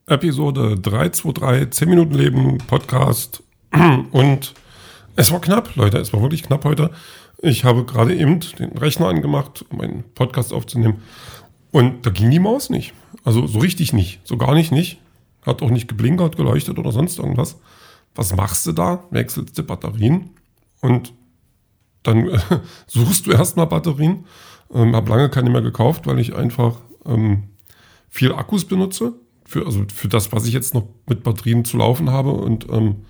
Episode 323, 10 Minuten Leben, Podcast. Und es war knapp, Leute, es war wirklich knapp heute. Ich habe gerade eben den Rechner angemacht, um einen Podcast aufzunehmen. Und da ging die Maus nicht. Also so richtig nicht, so gar nicht. Hat auch nicht geblinkert, geleuchtet oder sonst irgendwas. Was machst du da? Wechselst du Batterien und dann suchst du erstmal Batterien. Habe lange keine mehr gekauft, weil ich einfach viel Akkus benutze. Für das, was ich jetzt noch mit Batterien zu laufen habe. Und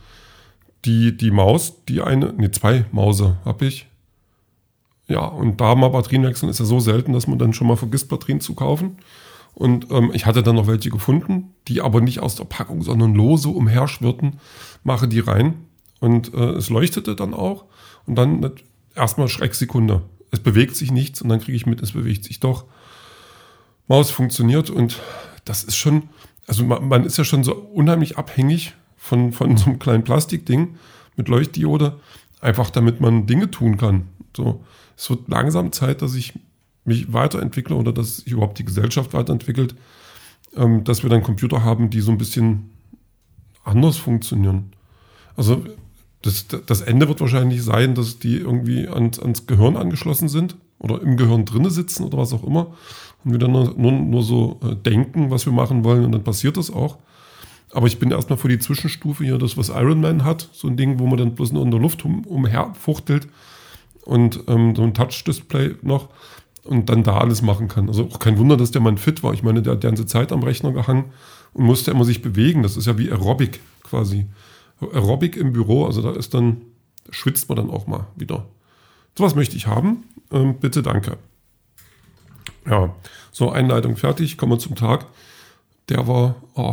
die Maus, zwei Mause habe ich. Ja, und da mal Batterien wechseln ist ja so selten, dass man dann schon mal vergisst, Batterien zu kaufen. Und ich hatte dann noch welche gefunden, die aber nicht aus der Packung, sondern lose umherschwirrten. Mache die rein und es leuchtete dann auch. Und dann erstmal Schrecksekunde. Es bewegt sich nichts und dann kriege ich mit, es bewegt sich doch. Maus funktioniert und das ist schon, also man ist ja schon so unheimlich abhängig von so einem kleinen Plastikding mit Leuchtdiode, einfach damit man Dinge tun kann. So, es wird langsam Zeit, dass ich mich weiterentwickle oder dass sich überhaupt die Gesellschaft weiterentwickelt, dass wir dann Computer haben, die so ein bisschen anders funktionieren. Also das Ende wird wahrscheinlich sein, dass die irgendwie ans Gehirn angeschlossen sind oder im Gehirn drinne sitzen oder was auch immer und wir dann nur so denken, was wir machen wollen und dann passiert das auch. Aber ich bin erstmal für die Zwischenstufe hier, das was Iron Man hat, so ein Ding, wo man dann bloß nur in der Luft umherfuchtelt und so ein Touch-Display noch und dann da alles machen kann. Also auch kein Wunder, dass der Mann fit war. Ich meine, der hat die ganze Zeit am Rechner gehangen und musste immer sich bewegen. Das ist ja wie Aerobic quasi. Aerobic im Büro, also da schwitzt man dann auch mal wieder. So was möchte ich haben. Bitte, danke. Ja, so Einleitung fertig, kommen wir zum Tag. Der war,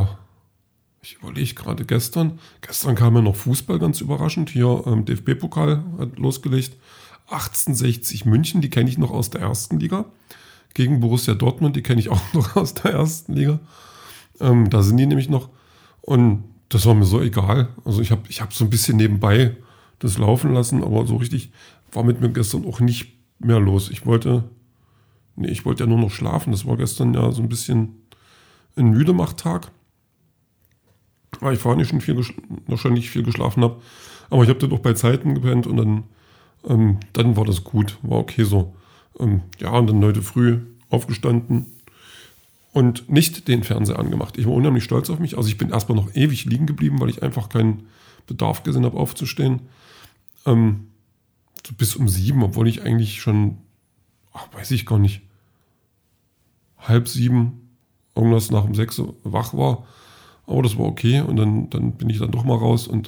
ich überlege gerade gestern kam ja noch Fußball, ganz überraschend. Hier DFB-Pokal hat losgelegt. 1860 München, die kenne ich noch aus der ersten Liga. Gegen Borussia Dortmund, die kenne ich auch noch aus der ersten Liga. Da sind die nämlich noch. Und das war mir so egal. Also ich hab so ein bisschen nebenbei das laufen lassen, aber so richtig war mit mir gestern auch nicht mehr los. Ich wollte ja nur noch schlafen. Das war gestern ja so ein bisschen ein Müdemachtag, weil ich vorher nicht viel geschlafen habe. Aber ich habe dann auch bei Zeiten gepennt und dann war das gut, war okay so. Ja, und dann heute früh aufgestanden und nicht den Fernseher angemacht. Ich war unheimlich stolz auf mich. Also ich bin erstmal noch ewig liegen geblieben, weil ich einfach keinen Bedarf gesehen habe, aufzustehen. So bis um 7, obwohl ich eigentlich schon, weiß ich gar nicht, 6:30, irgendwas nach um 6 wach war. Aber das war okay. Und dann bin ich dann doch mal raus und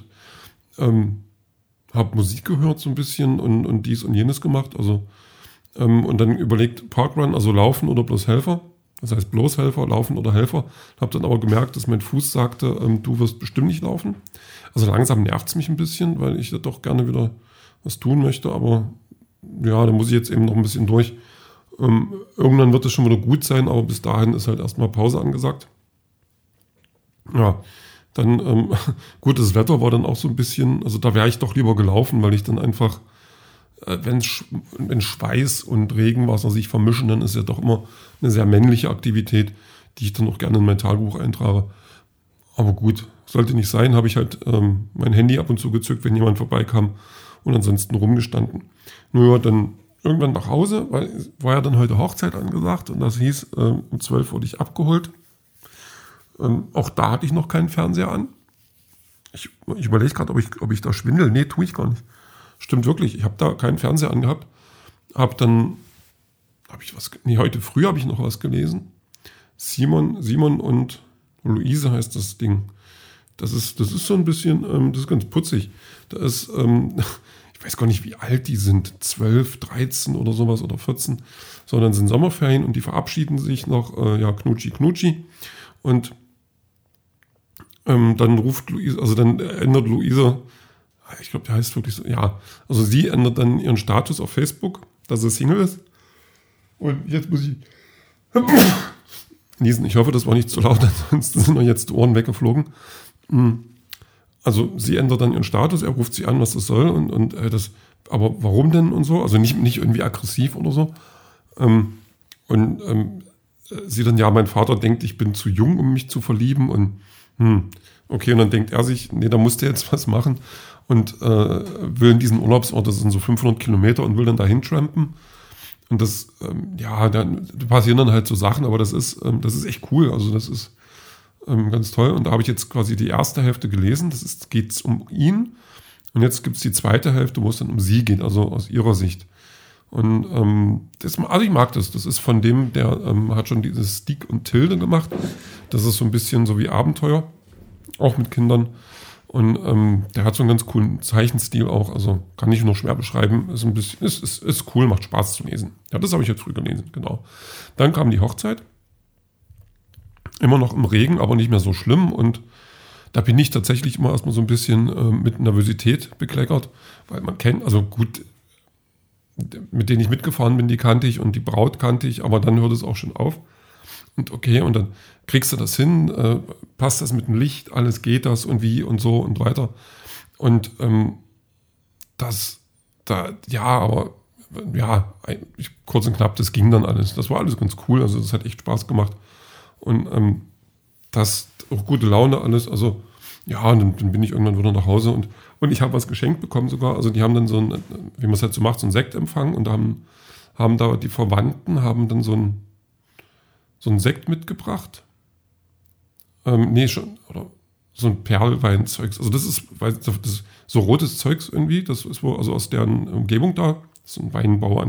habe Musik gehört so ein bisschen und dies und jenes gemacht. Also und dann überlegt, Parkrun, also laufen oder bloß Helfer. Das heißt bloß Helfer, laufen oder Helfer. Habe dann aber gemerkt, dass mein Fuß sagte, du wirst bestimmt nicht laufen. Also langsam nervt es mich ein bisschen, weil ich da doch gerne wieder was tun möchte. Aber ja, da muss ich jetzt eben noch ein bisschen durch. Irgendwann wird es schon wieder gut sein, aber bis dahin ist halt erstmal Pause angesagt. Ja, dann gut, das Wetter war dann auch so ein bisschen, also da wäre ich doch lieber gelaufen, weil ich dann einfach, wenn Schweiß und Regenwasser sich vermischen, dann ist ja doch immer eine sehr männliche Aktivität, die ich dann auch gerne in mein Tagebuch eintrage. Aber gut, sollte nicht sein, habe ich halt mein Handy ab und zu gezückt, wenn jemand vorbeikam und ansonsten rumgestanden. Nur dann irgendwann nach Hause, weil es war ja dann heute Hochzeit angesagt und das hieß, um 12 wurde ich abgeholt. Auch da hatte ich noch keinen Fernseher an. Ich überlege gerade, ob ich da schwindel. Nee, tue ich gar nicht. Stimmt wirklich, ich habe da keinen Fernseher angehabt. Heute früh habe ich noch was gelesen. Simon und Luise heißt das Ding. Das ist so ein bisschen, das ist ganz putzig. Da ist, ich weiß gar nicht, wie alt die sind, 12, 13 oder sowas oder 14. Sondern sind Sommerferien und die verabschieden sich noch, Knutschi. Und dann ruft Luise, also dann ändert Luise, ich glaube, der heißt wirklich so, ja, also sie ändert dann ihren Status auf Facebook, dass sie Single ist. Und jetzt muss ich niesen. Ich hoffe, das war nicht zu laut, ansonsten sind mir jetzt die Ohren weggeflogen. Also sie ändert dann ihren Status, er ruft sie an, was das soll und das, aber warum denn und so? Also nicht irgendwie aggressiv oder so. sie dann, ja, mein Vater denkt, ich bin zu jung, um mich zu verlieben und okay, und dann denkt er sich, nee, da musst du jetzt was machen und will in diesen Urlaubsort, das sind so 500 Kilometer und will dann dahin trampen und das, dann passieren dann halt so Sachen, aber das ist echt cool, also das ist ganz toll und da habe ich jetzt quasi die erste Hälfte gelesen, geht's um ihn und jetzt gibt es die zweite Hälfte, wo es dann um sie geht, also aus ihrer Sicht. Und also ich mag das. Das ist von dem, der hat schon dieses Stieg und Tilde gemacht. Das ist so ein bisschen so wie Abenteuer, auch mit Kindern. Und der hat so einen ganz coolen Zeichenstil auch. Also kann ich nur schwer beschreiben. Ist ein bisschen, ist cool, macht Spaß zu lesen. Ja, das habe ich jetzt früh gelesen, genau. Dann kam die Hochzeit. Immer noch im Regen, aber nicht mehr so schlimm. Und da bin ich tatsächlich immer erstmal so ein bisschen mit Nervosität bekleckert, weil man kennt, also gut, mit denen ich mitgefahren bin, die kannte ich und die Braut kannte ich, aber dann hört es auch schon auf. Und okay, und dann kriegst du das hin, passt das mit dem Licht, alles geht das und wie und so und weiter. Und kurz und knapp, das ging dann alles. Das war alles ganz cool, also das hat echt Spaß gemacht. Und das auch gute Laune alles, also ja, und dann bin ich irgendwann wieder nach Hause und ich habe was geschenkt bekommen sogar. Also die haben dann so ein, wie man es halt so macht, so einen Sektempfang und haben da die Verwandten haben dann so einen Sekt mitgebracht. Oder so ein Perlweinzeugs. Also das ist so rotes Zeugs irgendwie. Das ist wohl also aus deren Umgebung da. Das ist ein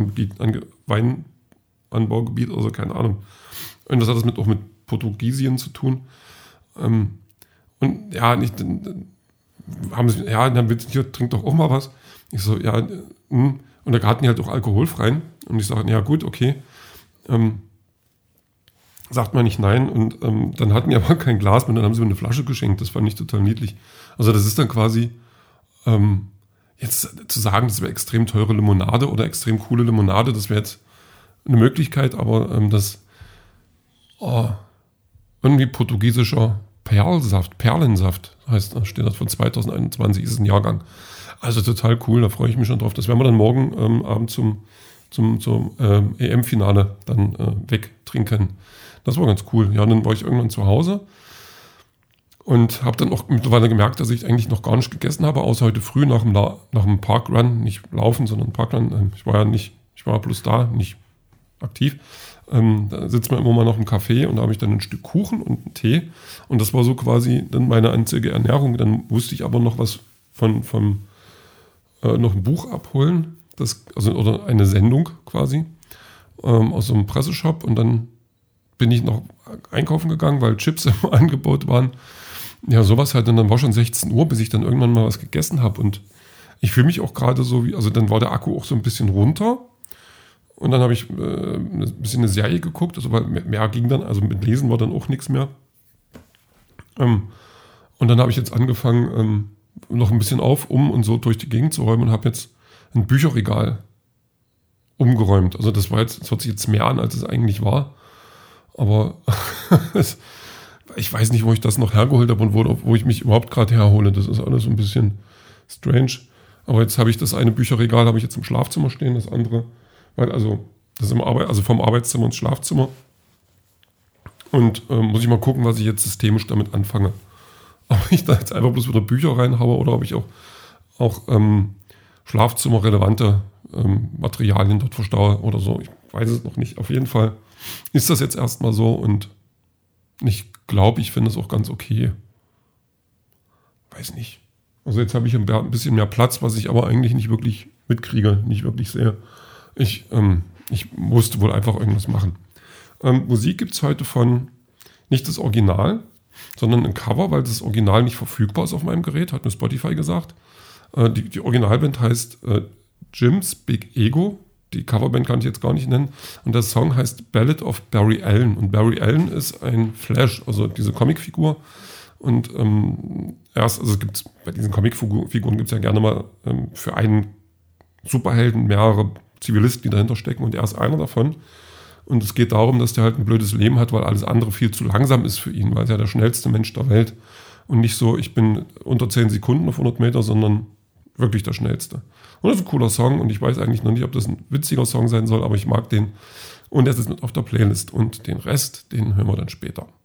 Weinanbaugebiet, also keine Ahnung. Und das hat das auch mit Portugiesien zu tun. Und ja, dann willst du, hier, trink doch auch mal was. Ich so, ja, und da hatten die halt auch alkoholfreien. Und ich sage, ja gut, okay. Sagt man nicht nein. Und dann hatten die aber kein Glas mehr, dann haben sie mir eine Flasche geschenkt. Das fand ich total niedlich. Also das ist dann quasi, jetzt zu sagen, das wäre extrem teure Limonade oder extrem coole Limonade, das wäre jetzt eine Möglichkeit, aber irgendwie portugiesischer Perlensaft heißt das, steht das von 2021, ist es ein Jahrgang. Also total cool, da freue ich mich schon drauf. Das werden wir dann morgen Abend zum EM-Finale dann wegtrinken. Das war ganz cool. Ja, und dann war ich irgendwann zu Hause und habe dann auch mittlerweile gemerkt, dass ich eigentlich noch gar nicht gegessen habe, außer heute früh nach dem Parkrun, nicht laufen, sondern Parkrun. Ich war bloß da, nicht aktiv. Da sitzt man immer mal noch im Café und da habe ich dann ein Stück Kuchen und einen Tee und das war so quasi dann meine einzige Ernährung. Dann musste ich aber noch was noch ein Buch abholen, oder eine Sendung quasi aus so einem Presseshop und dann bin ich noch einkaufen gegangen, weil Chips im Angebot waren. Ja, sowas halt. Und dann war schon 16 Uhr, bis ich dann irgendwann mal was gegessen habe und ich fühle mich auch gerade so also dann war der Akku auch so ein bisschen runter. Und dann habe ich ein bisschen eine Serie geguckt, also mehr ging dann, also mit Lesen war dann auch nichts mehr. Und dann habe ich jetzt angefangen, noch ein bisschen und so durch die Gegend zu räumen und habe jetzt ein Bücherregal umgeräumt. Also das hört sich jetzt mehr an, als es eigentlich war. Aber ich weiß nicht, wo ich das noch hergeholt habe und wo ich mich überhaupt gerade herhole. Das ist alles ein bisschen strange. Aber jetzt habe ich das eine Bücherregal habe ich jetzt im Schlafzimmer stehen, das andere das vom Arbeitszimmer ins Schlafzimmer. Und muss ich mal gucken, was ich jetzt systemisch damit anfange. Ob ich da jetzt einfach bloß wieder Bücher reinhaue oder ob ich auch Schlafzimmer-relevante Materialien dort verstaue oder so. Ich weiß es noch nicht. Auf jeden Fall ist das jetzt erstmal so und ich glaube, ich finde es auch ganz okay. Weiß nicht. Also jetzt habe ich ein bisschen mehr Platz, was ich aber eigentlich nicht wirklich mitkriege, nicht wirklich sehe. Ich musste wohl einfach irgendwas machen. Musik gibt es heute von, nicht das Original, sondern ein Cover, weil das Original nicht verfügbar ist auf meinem Gerät, hat mir Spotify gesagt. Die Originalband heißt Jim's Big Ego. Die Coverband kann ich jetzt gar nicht nennen. Und der Song heißt Ballad of Barry Allen. Und Barry Allen ist ein Flash, also diese Comicfigur. Und bei diesen Comicfiguren gibt es ja gerne mal für einen Superhelden mehrere Zivilisten, die dahinter stecken und er ist einer davon. Und es geht darum, dass der halt ein blödes Leben hat, weil alles andere viel zu langsam ist für ihn, weil er ja der schnellste Mensch der Welt und nicht so, ich bin unter 10 Sekunden auf 100 Meter, sondern wirklich der schnellste. Und das ist ein cooler Song und ich weiß eigentlich noch nicht, ob das ein witziger Song sein soll, aber ich mag den und es ist mit auf der Playlist und den Rest, den hören wir dann später.